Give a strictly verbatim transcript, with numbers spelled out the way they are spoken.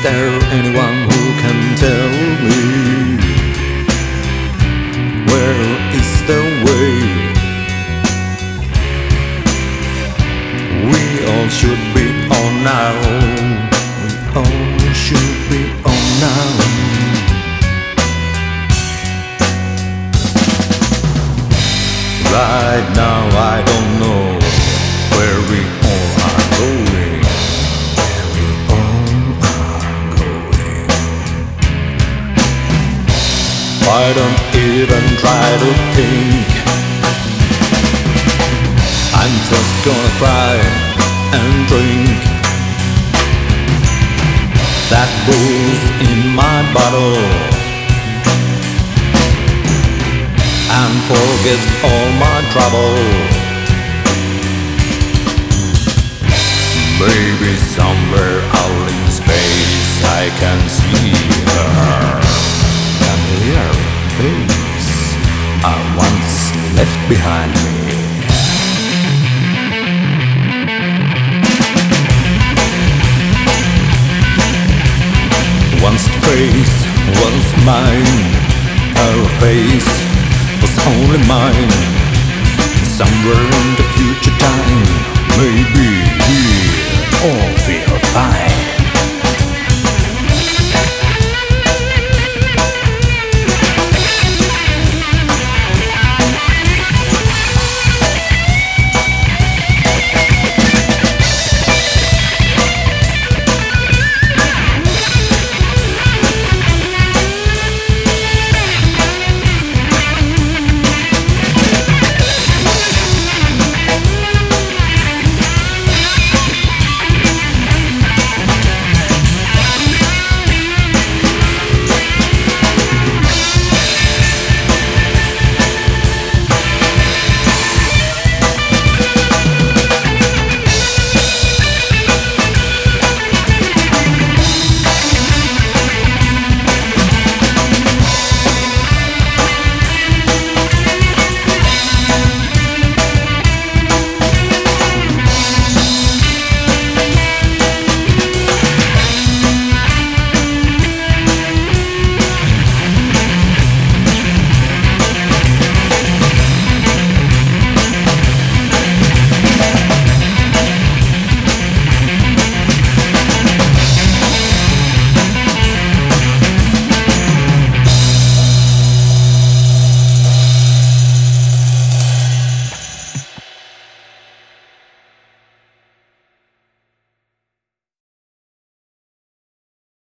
there anyone who can tell me where is the way? We all should be on now. We all should be on now. Right now I don't know where we all are going. Where we all are going. I don't even try to think. I'm just gonna cry and drink that booze in my bottle and forget all my trouble. Maybe somewhere out in space I can see her familiar face I once left behind me. Once the face was mine, her face was only mine. Somewhere in the future time, maybe here